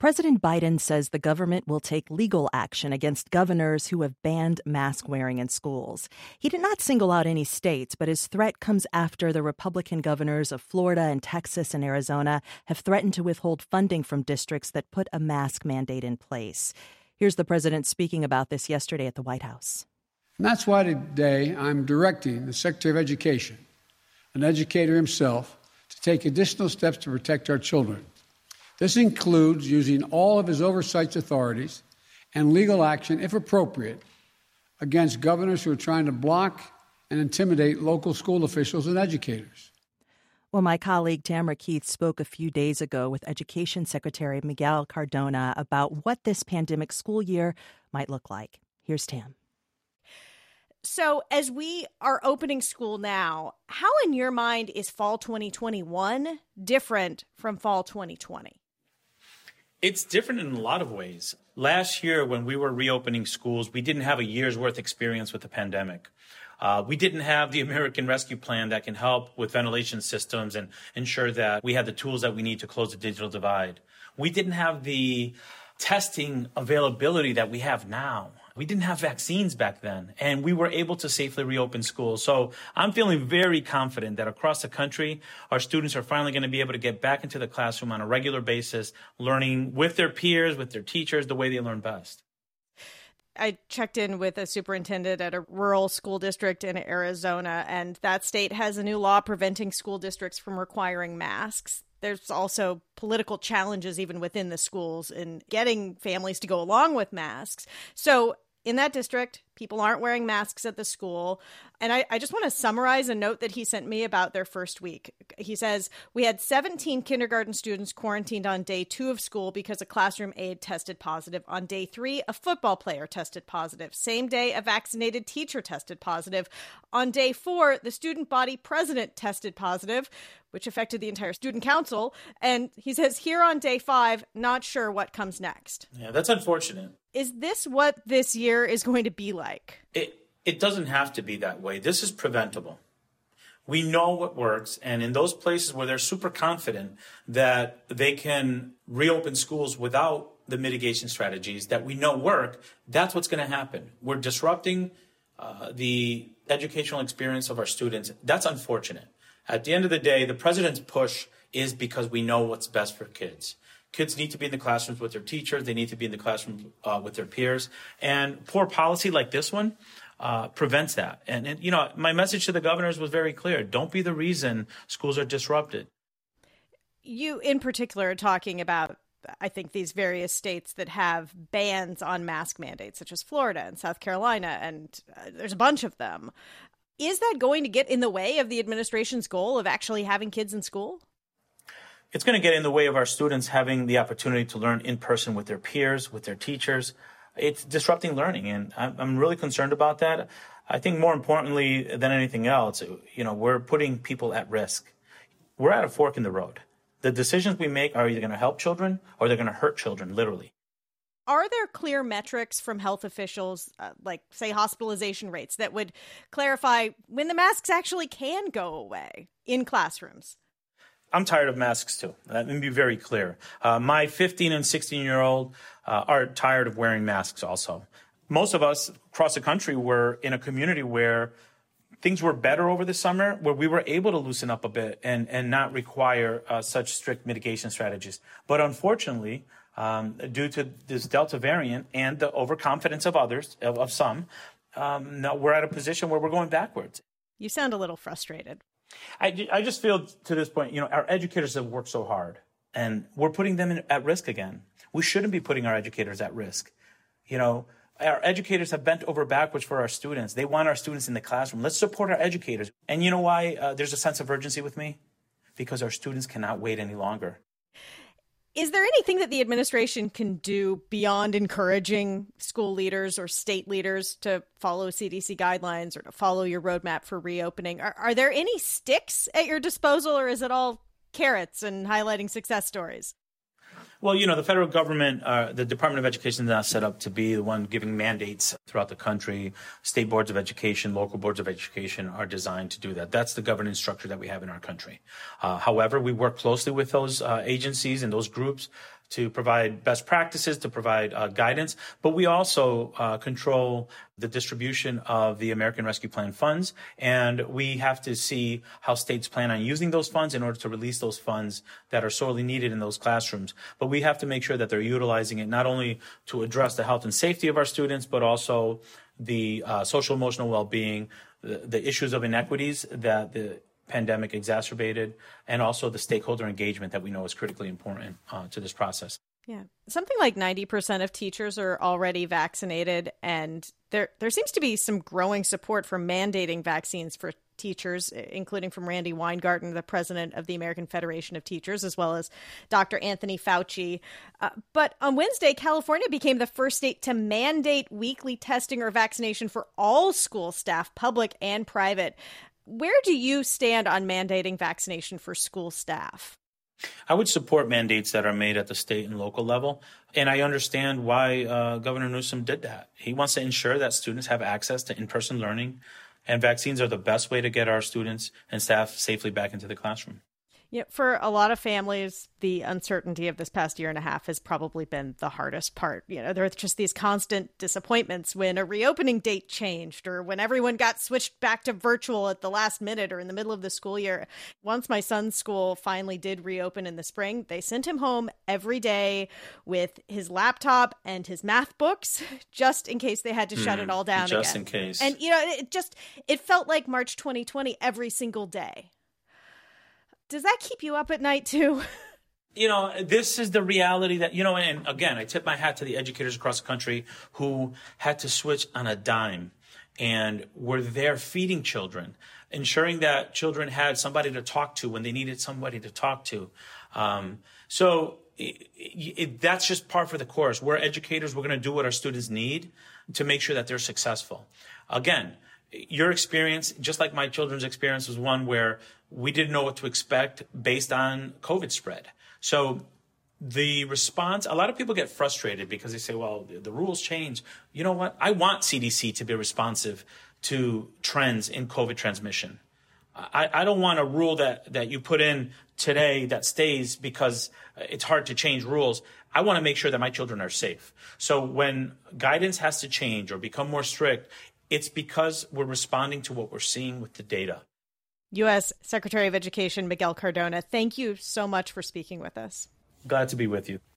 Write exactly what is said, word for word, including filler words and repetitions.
President Biden says the government will take legal action against governors who have banned mask wearing in schools. He did not single out any states, but his threat comes after the Republican governors of Florida and Texas and Arizona have threatened to withhold funding from districts that put a mask mandate in place. Here's the president speaking about this yesterday at the White House. And that's why today I'm directing the Secretary of Education, an educator himself, to take additional steps to protect our children. This includes using all of his oversight authorities and legal action, if appropriate, against governors who are trying to block and intimidate local school officials and educators. Well, my colleague Tamara Keith spoke a few days ago with Education Secretary Miguel Cardona about what this pandemic school year might look like. Here's Tam. So as we are opening school now, how in your mind is fall twenty twenty-one different from fall twenty twenty? It's different in a lot of ways. Last year, when we were reopening schools, we didn't have a year's worth experience with the pandemic. Uh, we didn't have the American Rescue Plan that can help with ventilation systems and ensure that we had the tools that we need to close the digital divide. We didn't have the testing availability that we have now. We didn't have vaccines back then, and we were able to safely reopen schools. So I'm feeling very confident that across the country, our students are finally going to be able to get back into the classroom on a regular basis, learning with their peers, with their teachers, the way they learn best. I checked in with a superintendent at a rural school district in Arizona, and that state has a new law preventing school districts from requiring masks. There's also political challenges even within the schools in getting families to go along with masks. So in that district, people aren't wearing masks at the school. And I, I just want to summarize a note that he sent me about their first week. He says, we had seventeen kindergarten students quarantined on day two of school because a classroom aide tested positive. On day three, a football player tested positive. Same day, a vaccinated teacher tested positive. On day four, the student body president tested positive, which affected the entire student council. And he says here on day five, not sure what comes next. Yeah, that's unfortunate. Is this what this year is going to be like? It it doesn't have to be that way. This is preventable. We know what works, and in those places where they're super confident that they can reopen schools without the mitigation strategies that we know work, that's what's going to happen. We're disrupting uh, the educational experience of our students. That's unfortunate. At the end of the day, the president's push is because we know what's best for kids. Kids need to be in the classrooms with their teachers. They need to be in the classroom uh, with their peers. And poor policy like this one uh, prevents that. And, and, you know, my message to the governors was very clear. Don't be the reason schools are disrupted. You, in particular, are talking about, I think, these various states that have bans on mask mandates, such as Florida and South Carolina, and uh, there's a bunch of them. Is that going to get in the way of the administration's goal of actually having kids in school? It's going to get in the way of our students having the opportunity to learn in person with their peers, with their teachers. It's disrupting learning, and I'm really concerned about that. I think more importantly than anything else, you know, we're putting people at risk. We're at a fork in the road. The decisions we make are either going to help children or they're going to hurt children, literally. Are there clear metrics from health officials, uh, like, say, hospitalization rates, that would clarify when the masks actually can go away in classrooms? I'm tired of masks, too. Let me be very clear. Uh, my fifteen and sixteen-year-old uh, are tired of wearing masks also. Most of us across the country were in a community where things were better over the summer, where we were able to loosen up a bit and, and not require uh, such strict mitigation strategies. But unfortunately, um, due to this Delta variant and the overconfidence of others, of, of some, um, now we're at a position where we're going backwards. You sound a little frustrated. I, I just feel to this point, you know, our educators have worked so hard and we're putting them in, at risk again. We shouldn't be putting our educators at risk. You know, our educators have bent over backwards for our students. They want our students in the classroom. Let's support our educators. And you know why uh, there's a sense of urgency with me? Because our students cannot wait any longer. Is there anything that the administration can do beyond encouraging school leaders or state leaders to follow C D C guidelines or to follow your roadmap for reopening? Are, are there any sticks at your disposal, or is it all carrots and highlighting success stories? Well, you know, the federal government, uh, the Department of Education is not set up to be the one giving mandates throughout the country. State boards of education, local boards of education are designed to do that. That's the governance structure that we have in our country. Uh, however, we work closely with those uh, agencies and those groups to provide best practices, to provide uh, guidance, but we also uh, control the distribution of the American Rescue Plan funds, and we have to see how states plan on using those funds in order to release those funds that are sorely needed in those classrooms. But we have to make sure that they're utilizing it not only to address the health and safety of our students, but also the uh, social emotional well-being, the, the issues of inequities that the pandemic exacerbated, and also the stakeholder engagement that we know is critically important uh, to this process. Yeah. Something like ninety percent of teachers are already vaccinated, and there there seems to be some growing support for mandating vaccines for teachers, including from Randy Weingarten, the president of the American Federation of Teachers, as well as Doctor Anthony Fauci. Uh, but on Wednesday, California became the first state to mandate weekly testing or vaccination for all school staff, public and private. Where do you stand on mandating vaccination for school staff? I would support mandates that are made at the state and local level. And I understand why uh, Governor Newsom did that. He wants to ensure that students have access to in-person learning, and vaccines are the best way to get our students and staff safely back into the classroom. Yeah, for a lot of families, the uncertainty of this past year and a half has probably been the hardest part. You know, there are just these constant disappointments when a reopening date changed or when everyone got switched back to virtual at the last minute or in the middle of the school year. Once my son's school finally did reopen in the spring, they sent him home every day with his laptop and his math books, just in case they had to shut mm, it all down just again. Just in case. And, you know, it just, it felt like March twenty twenty every single day. Does that keep you up at night, too? You know, this is the reality that, you know, and again, I tip my hat to the educators across the country who had to switch on a dime and were there feeding children, ensuring that children had somebody to talk to when they needed somebody to talk to. Um, so it, it, that's just par for the course. We're educators. We're going to do what our students need to make sure that they're successful. Again, your experience, just like my children's experience, was one where we didn't know what to expect based on COVID spread. So the response, a lot of people get frustrated because they say, well, the, the rules change. You know what? I want C D C to be responsive to trends in COVID transmission. I, I don't want a rule that, that you put in today that stays because it's hard to change rules. I want to make sure that my children are safe. So when guidance has to change or become more strict, it's because we're responding to what we're seeing with the data. U S Secretary of Education Miguel Cardona, thank you so much for speaking with us. Glad to be with you.